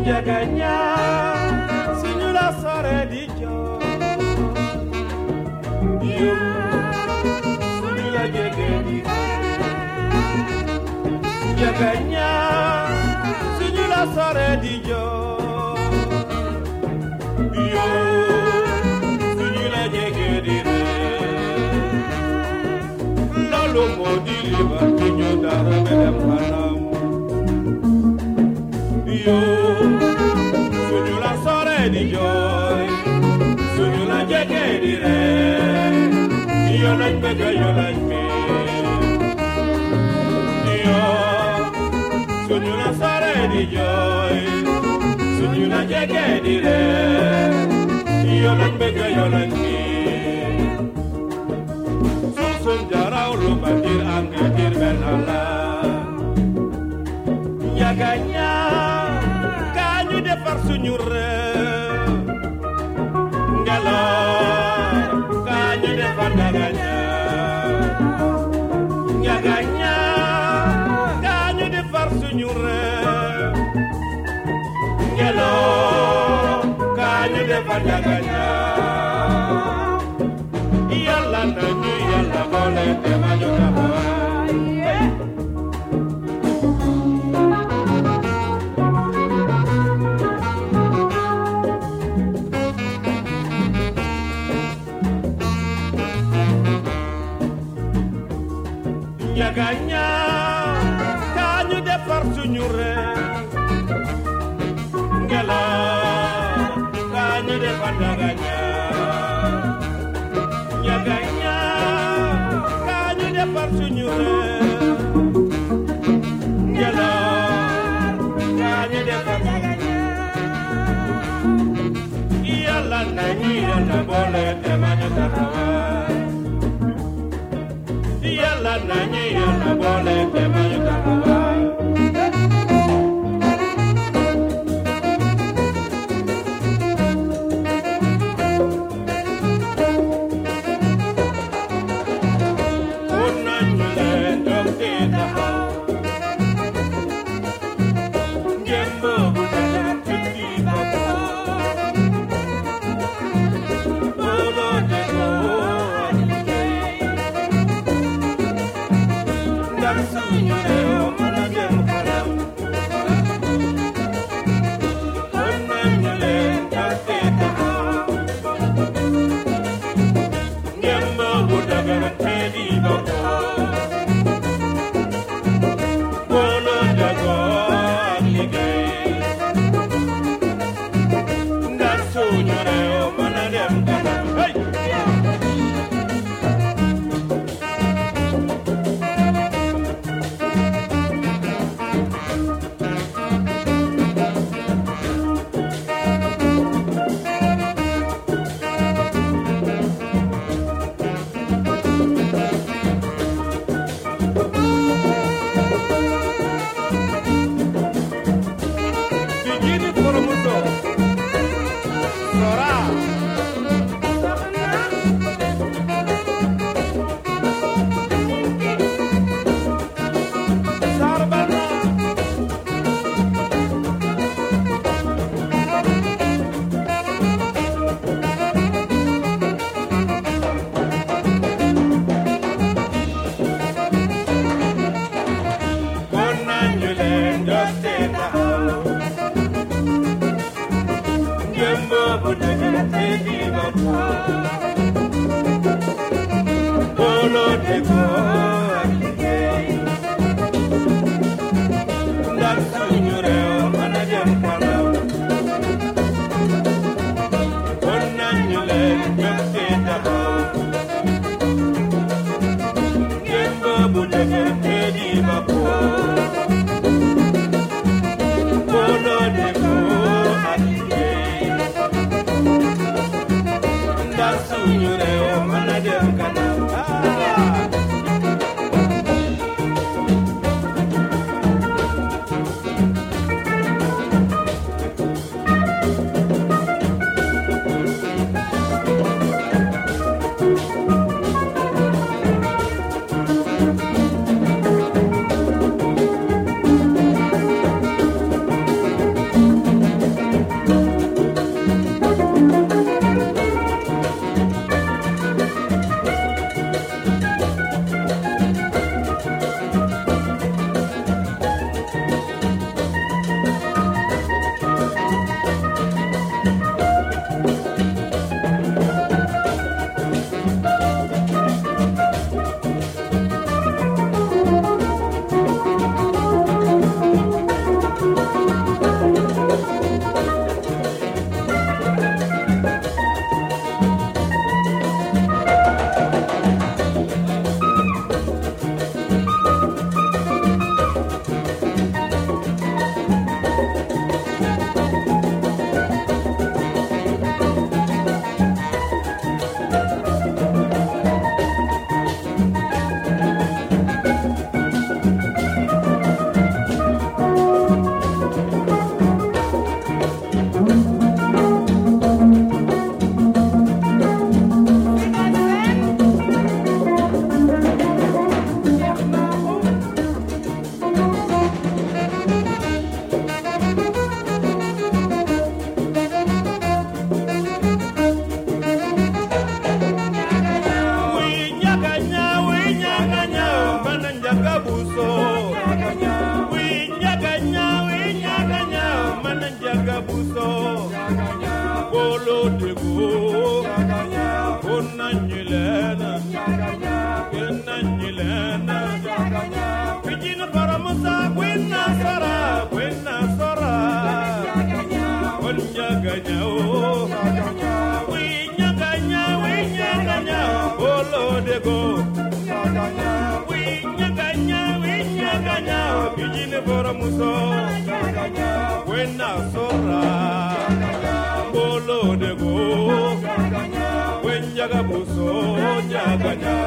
Jaganya sinyula sore di jo yo sinyula jagedi Jaganya sinyula sore di jo yo sinyula jagedi lolo modili ba kinyo dara bedam panam yo sunyula sore di joy sunyula jege di re yo like bega yo like me yo sunyula sore di joy sunyula jege di re yo like bega yo like me susun jarau lu bandir anggetir benala Jaganya kanyu defar sunyure ngalor kanyu defar daganya Jaganya kanyu defar sunyure ngalor kanyu defar daganya Yalla nanyu yalla boleh temanyo kabar Jaganya kanyu defar sunyure ngala kanyu defar daganya Jaganya kanyu defar sunyure ngala kanyu defar daganya Iyala nanyi yala boleh temanyo tarawai Yalla nanye yalla boleh temanyo tarawai Unan mulen dok titaha Gembo bulan cuti bapa Bolo deko Bijine bora muso Wena sora Bolo de go Wenjaga buso Jaganya